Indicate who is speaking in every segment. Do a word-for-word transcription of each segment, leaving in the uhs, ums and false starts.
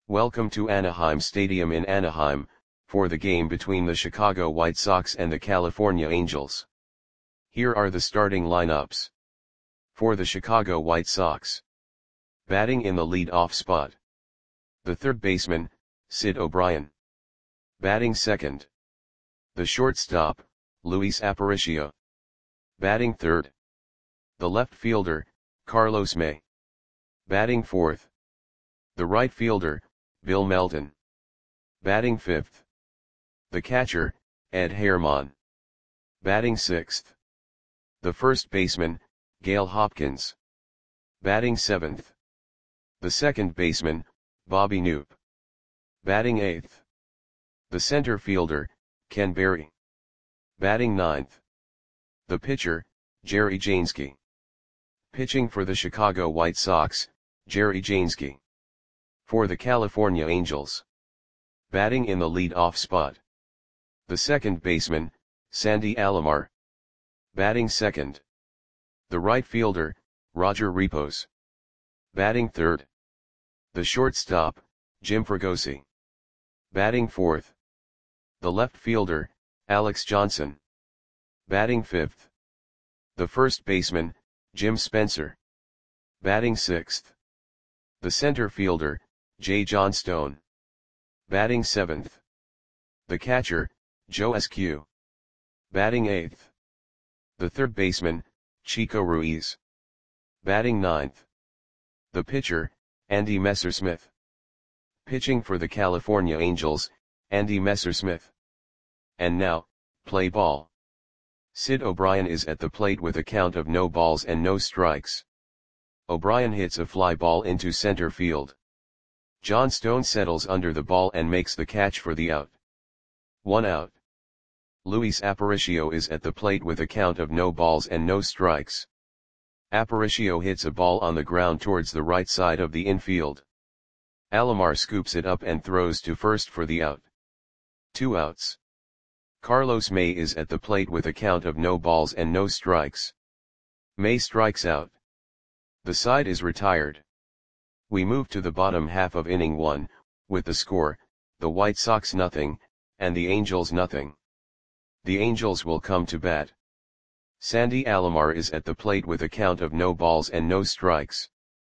Speaker 1: Welcome to Anaheim Stadium in Anaheim, for the game between the Chicago White Sox and the California Angels. Here are the starting lineups. For the Chicago White Sox. Batting in the lead-off spot. The third baseman, Sid O'Brien. Batting second. The shortstop, Luis Aparicio. Batting third. The left fielder, Carlos May. Batting fourth. The right fielder, Bill Melton. Batting fifth. The catcher, Ed Herman. Batting sixth. The first baseman, Gail Hopkins. Batting seventh. The second baseman, Bobby Knoop. Batting eighth. The center fielder, Ken Berry. Batting ninth. The pitcher, Jerry Jainski. Pitching for the Chicago White Sox, Jerry Jainski. For the California Angels. Batting in the lead-off spot. The second baseman, Sandy Alomar. Batting second. The right fielder, Roger Repos. Batting third. The shortstop, Jim Fregosi. Batting fourth. The left fielder, Alex Johnson. Batting fifth. The first baseman, Jim Spencer. Batting sixth. The center fielder, Jay Johnstone. Batting seventh. The catcher, Joe Eskew. Batting eighth. The third baseman, Chico Ruiz. Batting ninth. The pitcher, Andy Messersmith. Pitching for the California Angels, Andy Messersmith. And now, play ball. Sid O'Brien is at the plate with a count of no balls and no strikes. O'Brien hits a fly ball into center field. Johnstone settles under the ball and makes the catch for the out. One out. Luis Aparicio is at the plate with a count of no balls and no strikes. Aparicio hits a ball on the ground towards the right side of the infield. Alomar scoops it up and throws to first for the out. Two outs. Carlos May is at the plate with a count of no balls and no strikes. May strikes out. The side is retired. We move to the bottom half of inning one, with the score, the White Sox nothing, and the Angels nothing. The Angels will come to bat. Sandy Alomar is at the plate with a count of no balls and no strikes.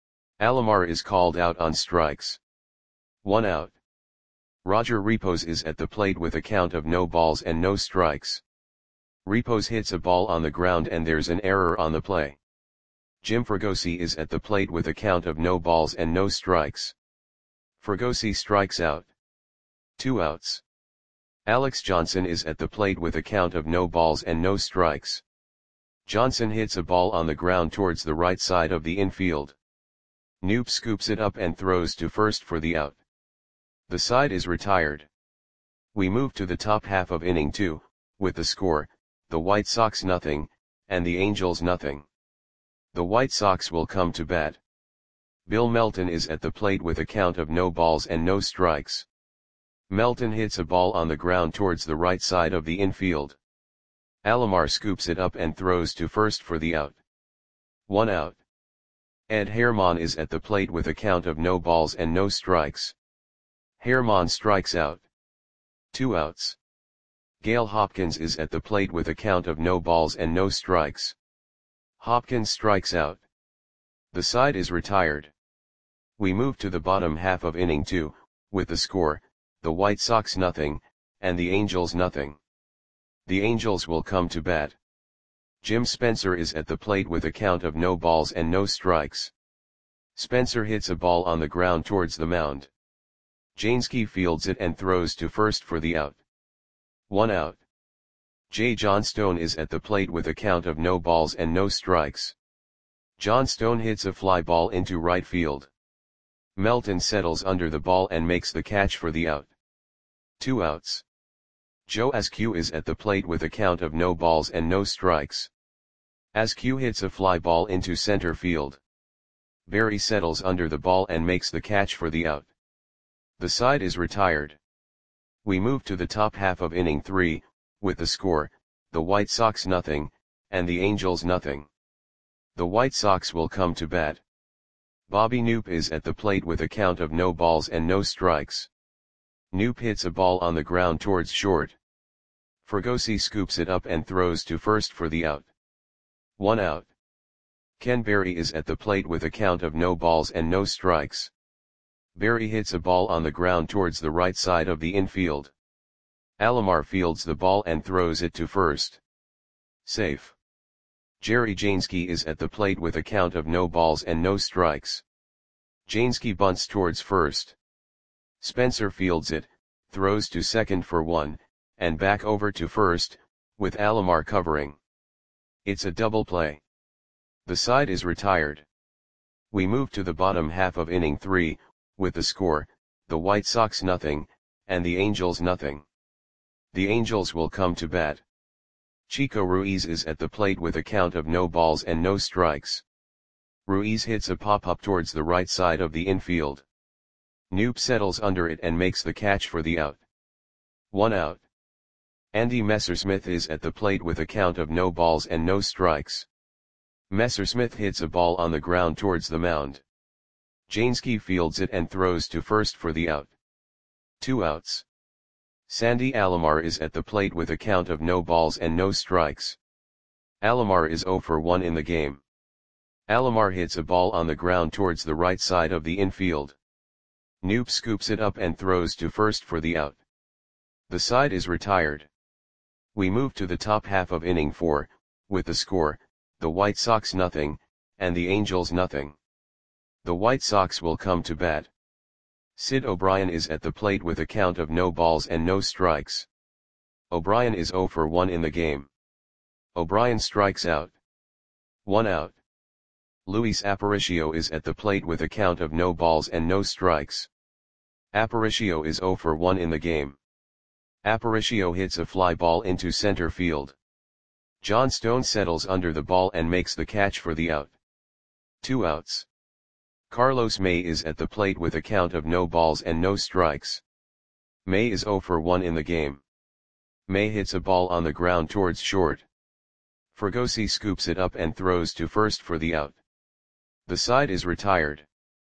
Speaker 1: Alomar is called out on strikes. One out. Roger Repos is at the plate with a count of no balls and no strikes. Repos hits a ball on the ground and there's an error on the play. Jim Fregosi is at the plate with a count of no balls and no strikes. Fregosi strikes out. Two outs. Alex Johnson is at the plate with a count of no balls and no strikes. Johnson hits a ball on the ground towards the right side of the infield. Knoop scoops it up and throws to first for the out. The side is retired. We move to the top half of inning two, with the score, the White Sox nothing, and the Angels nothing. The White Sox will come to bat. Bill Melton is at the plate with a count of no balls and no strikes. Melton hits a ball on the ground towards the right side of the infield. Alomar scoops it up and throws to first for the out. One out. Ed Herman is at the plate with a count of no balls and no strikes. Herman strikes out. Two outs. Gail Hopkins is at the plate with a count of no balls and no strikes. Hopkins strikes out. The side is retired. We move to the bottom half of inning two, with the score, the White Sox nothing, and the Angels nothing. The Angels will come to bat. Jim Spencer is at the plate with a count of no balls and no strikes. Spencer hits a ball on the ground towards the mound. Jainski fields it and throws to first for the out. One out. Jay Johnstone is at the plate with a count of no balls and no strikes. Johnstone hits a fly ball into right field. Melton settles under the ball and makes the catch for the out. Two outs. Joe Eskew is at the plate with a count of no balls and no strikes. Eskew hits a fly ball into center field. Berry settles under the ball and makes the catch for the out. The side is retired. We move to the top half of inning three, with the score, the White Sox nothing, and the Angels nothing. The White Sox will come to bat. Bobby Knoop is at the plate with a count of no balls and no strikes. Knoop hits a ball on the ground towards short. Fregosi scoops it up and throws to first for the out. One out. Ken Berry is at the plate with a count of no balls and no strikes. Berry hits a ball on the ground towards the right side of the infield. Alomar fields the ball and throws it to first. Safe. Jerry Jański is at the plate with a count of no balls and no strikes. Jański bunts towards first. Spencer fields it, throws to second for one, and back over to first, with Alomar covering. It's a double play. The side is retired. We move to the bottom half of inning three, with the score, the White Sox nothing, and the Angels nothing. The Angels will come to bat. Chico Ruiz is at the plate with a count of no balls and no strikes. Ruiz hits a pop-up towards the right side of the infield. Knoop settles under it and makes the catch for the out. One out. Andy Messersmith is at the plate with a count of no balls and no strikes. Messersmith hits a ball on the ground towards the mound. Jański fields it and throws to first for the out. Two outs. Sandy Alomar is at the plate with a count of no balls and no strikes. Alomar is zero for one in the game. Alomar hits a ball on the ground towards the right side of the infield. Knoop scoops it up and throws to first for the out. The side is retired. We move to the top half of inning four, with the score, the White Sox nothing, and the Angels nothing. The White Sox will come to bat. Sid O'Brien is at the plate with a count of no balls and no strikes. O'Brien is zero for one in the game. O'Brien strikes out. One out. Luis Aparicio is at the plate with a count of no balls and no strikes. Aparicio is zero for one in the game. Aparicio hits a fly ball into center field. John Stone settles under the ball and makes the catch for the out. Two outs. Carlos May is at the plate with a count of no balls and no strikes. May is zero for one in the game. May hits a ball on the ground towards short. Fregosi scoops it up and throws to first for the out. The side is retired.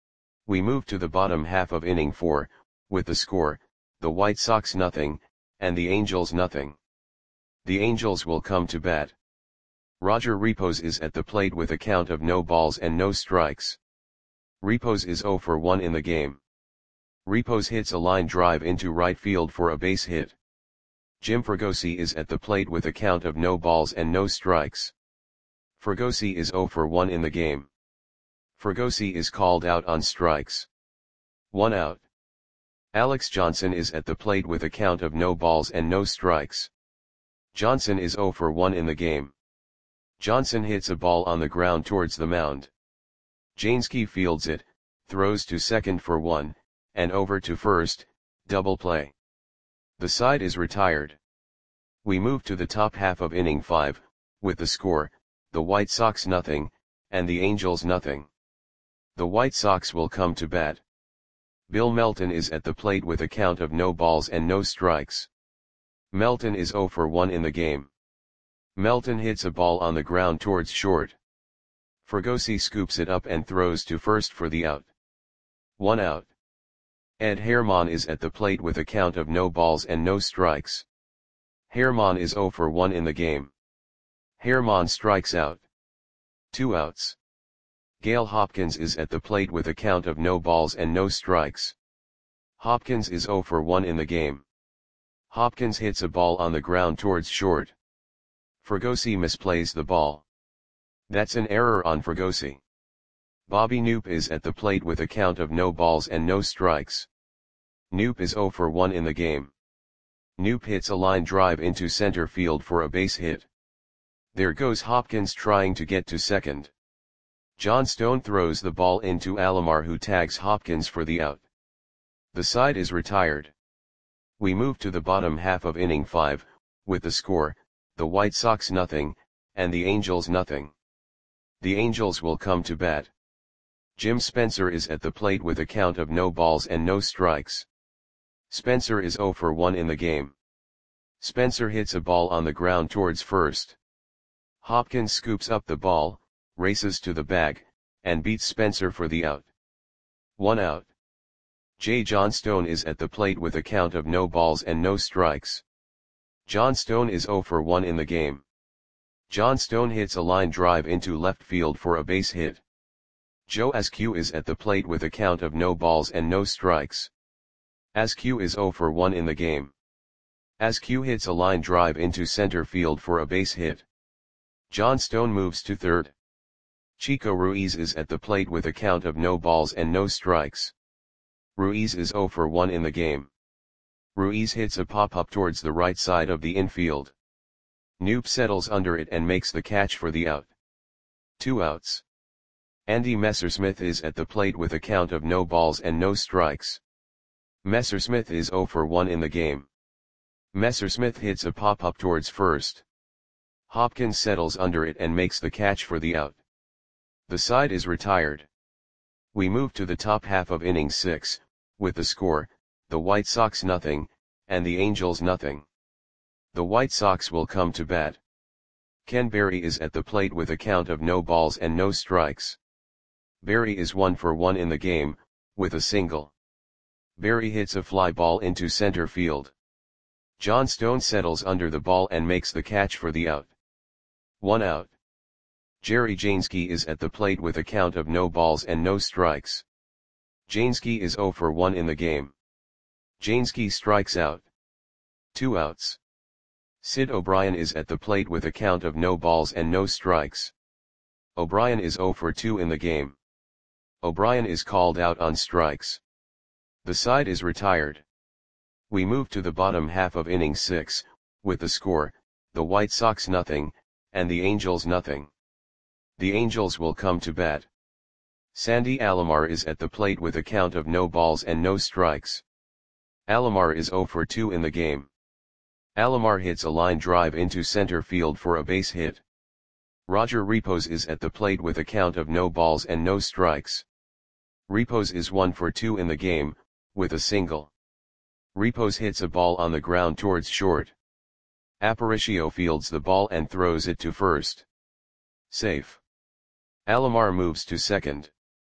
Speaker 1: We move to the bottom half of inning four, with the score, the White Sox nothing, and the Angels nothing. The Angels will come to bat. Roger Repos is at the plate with a count of no balls and no strikes. Repos is zero for one in the game. Repos hits a line drive into right field for a base hit. Jim Fregosi is at the plate with a count of no balls and no strikes. Fregosi is zero for one in the game. Fregosi is called out on strikes. One out. Alex Johnson is at the plate with a count of no balls and no strikes. Johnson is zero for one in the game. Johnson hits a ball on the ground towards the mound. Jański fields it, throws to second for one, and over to first, double play. The side is retired. We move to the top half of inning five, with the score, the White Sox nothing, and the Angels nothing. The White Sox will come to bat. Bill Melton is at the plate with a count of no balls and no strikes. Melton is zero for one in the game. Melton hits a ball on the ground towards short. Fregosi scoops it up and throws to first for the out. One out. Ed Herman is at the plate with a count of no balls and no strikes. Herman is zero for one in the game. Herman strikes out. Two outs. Gail Hopkins is at the plate with a count of no balls and no strikes. Hopkins is zero for one in the game. Hopkins hits a ball on the ground towards short. Fregosi misplays the ball. That's an error on Fregosi. Bobby Knoop is at the plate with a count of no balls and no strikes. Knoop is zero for one in the game. Knoop hits a line drive into center field for a base hit. There goes Hopkins trying to get to second. John Stone throws the ball into Alomar, who tags Hopkins for the out. The side is retired. We move to the bottom half of inning five, with the score, the White Sox nothing, and the Angels nothing. The Angels will come to bat. Jim Spencer is at the plate with a count of no balls and no strikes. Spencer is zero for one in the game. Spencer hits a ball on the ground towards first. Hopkins scoops up the ball, races to the bag, and beats Spencer for the out. one out. J. Johnstone is at the plate with a count of no balls and no strikes. Johnstone is zero for one in the game. Johnstone hits a line drive into left field for a base hit. Joe Askew is at the plate with a count of no balls and no strikes. Askew is zero for one in the game. Askew hits a line drive into center field for a base hit. Johnstone moves to third. Chico Ruiz is at the plate with a count of no balls and no strikes. Ruiz is zero for one in the game. Ruiz hits a pop-up towards the right side of the infield. Knoop settles under it and makes the catch for the out. Two outs. Andy Messersmith is at the plate with a count of no balls and no strikes. Messersmith is zero for one in the game. Messersmith hits a pop-up towards first. Hopkins settles under it and makes the catch for the out. The side is retired. We move to the top half of inning six, with the score, the White Sox nothing, and the Angels nothing. The White Sox will come to bat. Ken Berry is at the plate with a count of no balls and no strikes. Berry is one for one in the game, with a single. Berry hits a fly ball into center field. Johnstone settles under the ball and makes the catch for the out. One out. Jerry Jainski is at the plate with a count of no balls and no strikes. Jainski is zero for one in the game. Jainski strikes out. Two outs. Sid O'Brien is at the plate with a count of no balls and no strikes. O'Brien is zero for two in the game. O'Brien is called out on strikes. The side is retired. We move to the bottom half of inning six, with the score, the White Sox nothing, and the Angels nothing. The Angels will come to bat. Sandy Alomar is at the plate with a count of no balls and no strikes. Alomar is zero for two in the game. Alomar hits a line drive into center field for a base hit. Roger Repos is at the plate with a count of no balls and no strikes. Repos is one for two in the game, with a single. Repos hits a ball on the ground towards short. Aparicio fields the ball and throws it to first. Safe. Alomar moves to second.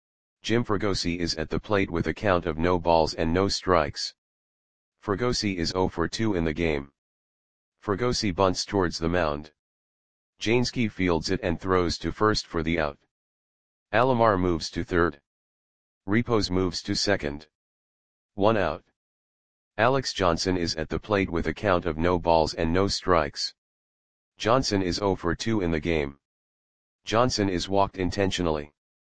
Speaker 1: Jim Fregosi is at the plate with a count of no balls and no strikes. Fregosi is zero for two in the game. Fregosi bunts towards the mound. Jainski fields it and throws to first for the out. Alomar moves to third. Repos moves to second. One out. Alex Johnson is at the plate with a count of no balls and no strikes. Johnson is zero for two in the game. Johnson is walked intentionally.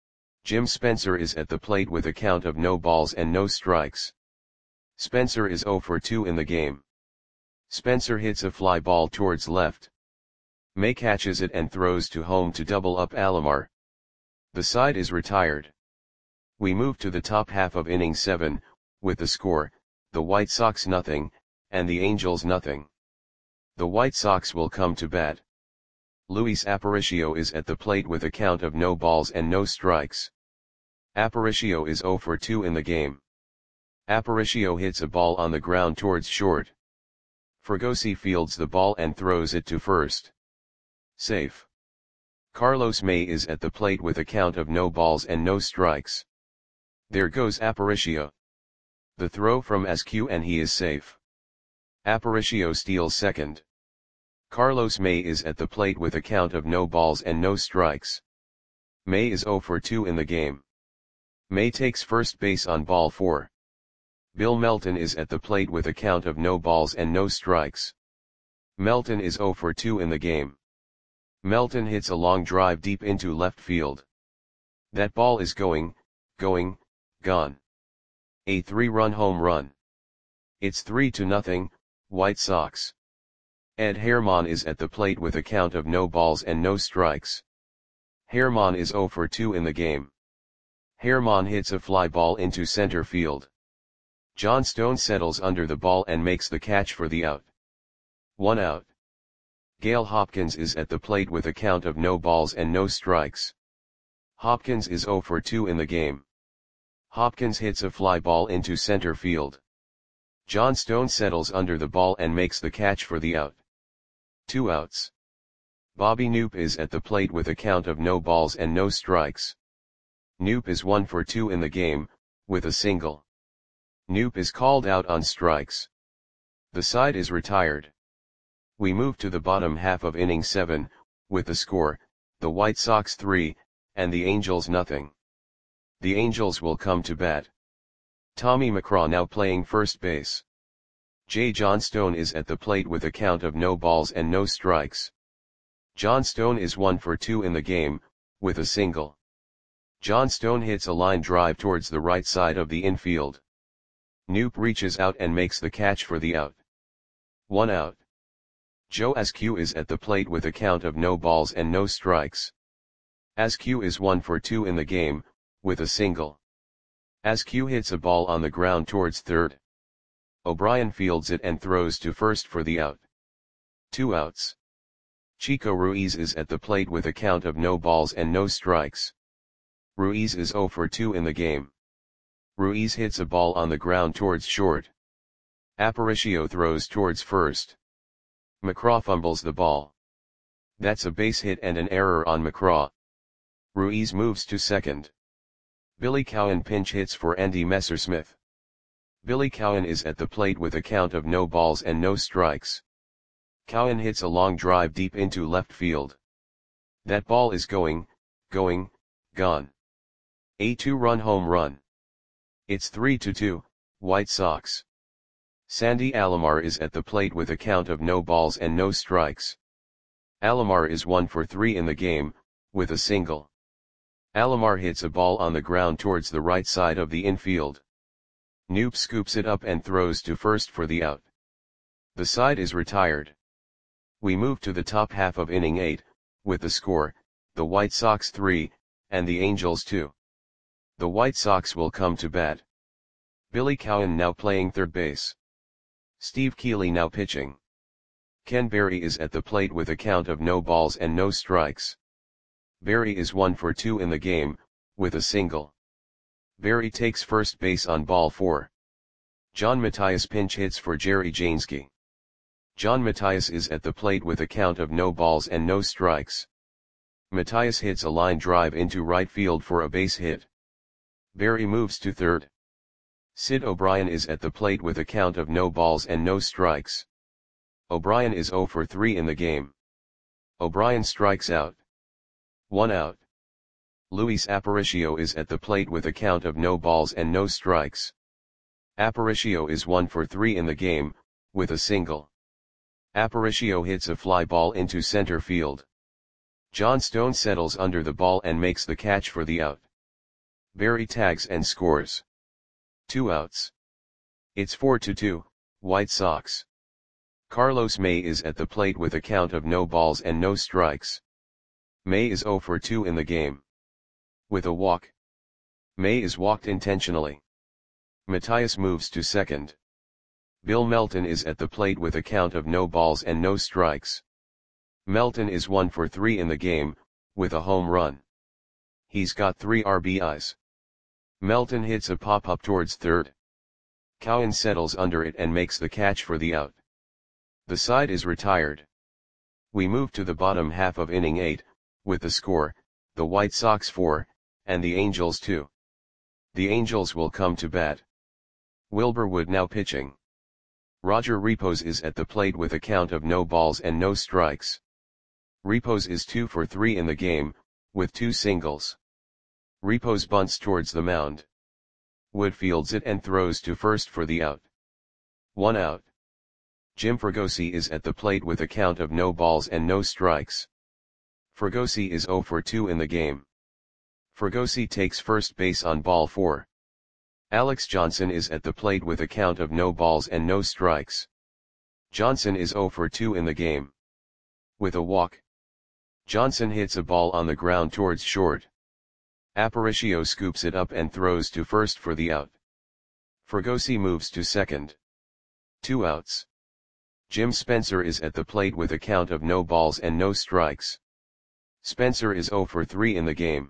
Speaker 1: Jim Spencer is at the plate with a count of no balls and no strikes. Spencer is zero for two in the game. Spencer hits a fly ball towards left. May catches it and throws to home to double up Alomar. The side is retired. We move to the top half of inning seven, with the score, the White Sox nothing, and the Angels nothing. The White Sox will come to bat. Luis Aparicio is at the plate with a count of no balls and no strikes. Aparicio is zero for two in the game. Aparicio hits a ball on the ground towards short. Fregosi fields the ball and throws it to first. Safe. Carlos May is at the plate with a count of no balls and no strikes. There goes Aparicio. The throw from Askew and he is safe. Aparicio steals second. Carlos May is at the plate with a count of no balls and no strikes. May is zero for two in the game. May takes first base on ball four. Bill Melton is at the plate with a count of no balls and no strikes. Melton is zero for two in the game. Melton hits a long drive deep into left field. That ball is going, going, gone. A three-run home run. It's three to nothing, White Sox. Ed Herman is at the plate with a count of no balls and no strikes. Herman is zero for two in the game. Herman hits a fly ball into center field. Johnstone settles under the ball and makes the catch for the out. One out. Gale Hopkins is at the plate with a count of no balls and no strikes. Hopkins is zero for two in the game. Hopkins hits a fly ball into center field. Johnstone settles under the ball and makes the catch for the out. Two outs. Bobby Knoop is at the plate with a count of no balls and no strikes. Knoop is one for two in the game, with a single. Knoop is called out on strikes. The side is retired. We move to the bottom half of inning seven, with the score, the White Sox three, and the Angels nothing. The Angels will come to bat. Tommy McCraw now playing first base. Jay Johnstone is at the plate with a count of no balls and no strikes. Johnstone is one for two in the game, with a single. Johnstone hits a line drive towards the right side of the infield. Knoop reaches out and makes the catch for the out. One out. Joe Askew is at the plate with a count of no balls and no strikes. Askew is one for two in the game, with a single. Askew hits a ball on the ground towards third. O'Brien fields it and throws to first for the out. Two outs. Chico Ruiz is at the plate with a count of no balls and no strikes. Ruiz is zero for two in the game. Ruiz hits a ball on the ground towards short. Aparicio throws towards first. McCraw fumbles the ball. That's a base hit and an error on McCraw. Ruiz moves to second. Billy Cowan pinch hits for Andy Messersmith. Billy Cowan is at the plate with a count of no balls and no strikes. Cowan hits a long drive deep into left field. That ball is going, going, gone. A two-run home run. It's three to two, White Sox. Sandy Alomar is at the plate with a count of no balls and no strikes. Alomar is one for three in the game, with a single. Alomar hits a ball on the ground towards the right side of the infield. Knoop scoops it up and throws to first for the out. The side is retired. We move to the top half of inning eight, with the score, the White Sox three, and the Angels two. The White Sox will come to bat. Billy Cowan now playing third base. Steve Keeley now pitching. Ken Berry is at the plate with a count of no balls and no strikes. Berry is one for two in the game, with a single. Berry takes first base on ball four. John Matthias pinch hits for Jerry Jainski. John Matthias is at the plate with a count of no balls and no strikes. Matthias hits a line drive into right field for a base hit. Berry moves to third. Sid O'Brien is at the plate with a count of no balls and no strikes. O'Brien is zero for three in the game. O'Brien strikes out. One out. Luis Aparicio is at the plate with a count of no balls and no strikes. Aparicio is one for three in the game, with a single. Aparicio hits a fly ball into center field. Johnstone settles under the ball and makes the catch for the out. Berry tags and scores. Two outs. It's four to two, White Sox. Carlos May is at the plate with a count of no balls and no strikes. May is zero for two in the game. With a walk. May is walked intentionally. Matthias moves to second. Bill Melton is at the plate with a count of no balls and no strikes. Melton is one for three in the game, with a home run. He's got three R B Is. Melton hits a pop-up towards third. Cowan settles under it and makes the catch for the out. The side is retired. We move to the bottom half of inning eight, with the score, the White Sox four, and the Angels two. The Angels will come to bat. Wilbur Wood now pitching. Roger Repos is at the plate with a count of no balls and no strikes. Repos is two for three in the game, with two singles. Repos bunts towards the mound. Wood fields it and throws to first for the out. One out. Jim Fregosi is at the plate with a count of no balls and no strikes. Fregosi is zero for two in the game. Fregosi takes first base on ball four. Alex Johnson is at the plate with a count of no balls and no strikes. Johnson is zero for two in the game. With a walk. Johnson hits a ball on the ground towards short. Aparicio scoops it up and throws to first for the out. Fregosi moves to second. Two outs. Jim Spencer is at the plate with a count of no balls and no strikes. Spencer is zero for three in the game.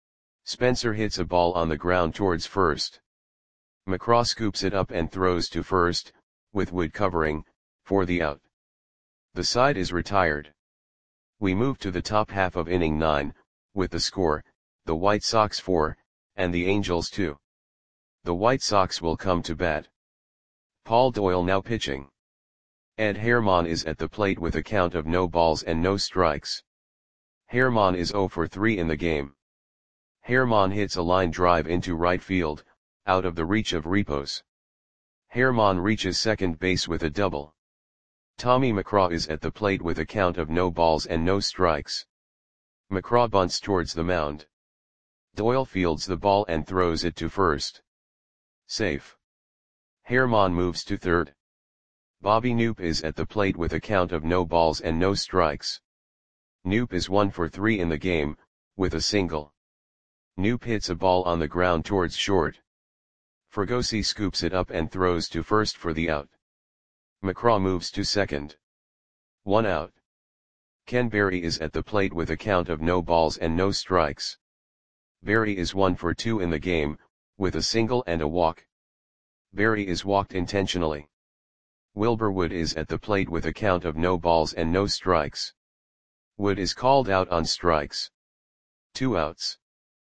Speaker 1: Spencer hits a ball on the ground towards first. McCraw scoops it up and throws to first, with Wood covering, for the out. The side is retired. We move to the top half of inning nine, with the score, the White Sox four, and the Angels two. The White Sox will come to bat. Paul Doyle now pitching. Ed Herman is at the plate with a count of no balls and no strikes. Herman is zero for three in the game. Herman hits a line drive into right field, out of the reach of Repos. Herman reaches second base with a double. Tommy McCraw is at the plate with a count of no balls and no strikes. McCraw bunts towards the mound. Doyle fields the ball and throws it to first. Safe. Herman moves to third. Bobby Knoop is at the plate with a count of no balls and no strikes. Knoop is one for three in the game, with a single. Knoop hits a ball on the ground towards short. Fregosi scoops it up and throws to first for the out. McCraw moves to second. One out. Ken Berry is at the plate with a count of no balls and no strikes. Berry is one for two in the game, with a single and a walk. Berry is walked intentionally. Wilbur Wood is at the plate with a count of no balls and no strikes. Wood is called out on strikes. Two outs.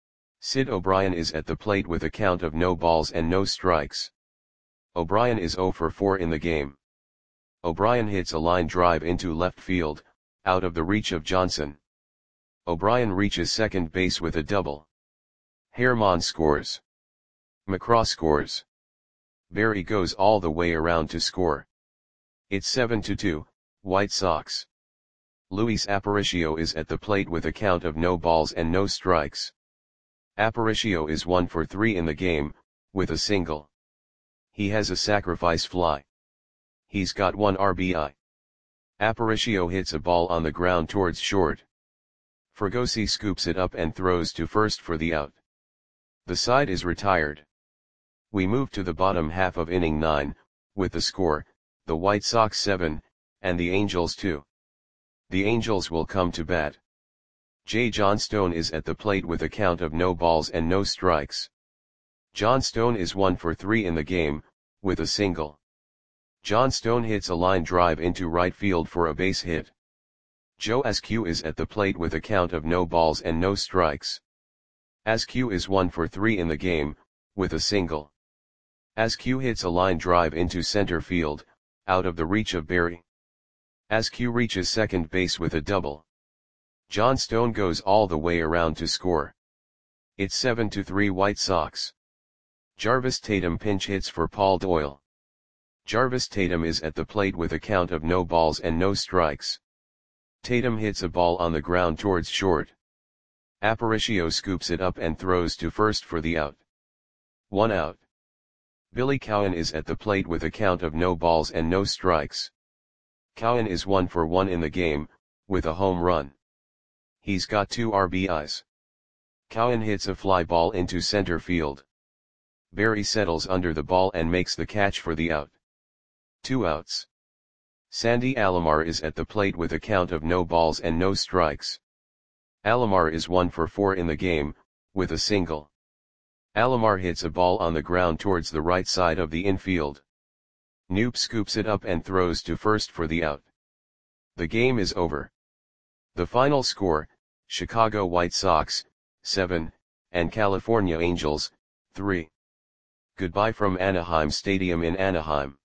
Speaker 1: Sid O'Brien is at the plate with a count of no balls and no strikes. O'Brien is zero for four in the game. O'Brien hits a line drive into left field, out of the reach of Johnson. O'Brien reaches second base with a double. Herman scores. McCraw scores. Berry goes all the way around to score. It's seven to two, White Sox. Luis Aparicio is at the plate with a count of no balls and no strikes. Aparicio is one for three in the game, with a single. He has a sacrifice fly. He's got one R B I. Aparicio hits a ball on the ground towards short. Fregosi scoops it up and throws to first for the out. The side is retired. We move to the bottom half of inning nine, with the score, the White Sox seven, and the Angels two. The Angels will come to bat. J. Johnstone is at the plate with a count of no balls and no strikes. Johnstone is one for three in the game, with a single. Johnstone hits a line drive into right field for a base hit. Joe Askew is at the plate with a count of no balls and no strikes. Askew is one for three in the game, with a single. Askew hits a line drive into center field, out of the reach of Berry. Askew reaches second base with a double. Johnstone goes all the way around to score. It's seven to three White Sox. Jarvis Tatum pinch hits for Paul Doyle. Jarvis Tatum is at the plate with a count of no balls and no strikes. Tatum hits a ball on the ground towards short. Aparicio scoops it up and throws to first for the out. One out. Billy Cowan is at the plate with a count of no balls and no strikes. Cowan is one for one in the game, with a home run. He's got two R B Is. Cowan hits a fly ball into center field. Berry settles under the ball and makes the catch for the out. Two outs. Sandy Alomar is at the plate with a count of no balls and no strikes. Alomar is one for four in the game, with a single. Alomar hits a ball on the ground towards the right side of the infield. Knoop scoops it up and throws to first for the out. The game is over. The final score, Chicago White Sox, seven, and California Angels, three. Goodbye from Anaheim Stadium in Anaheim.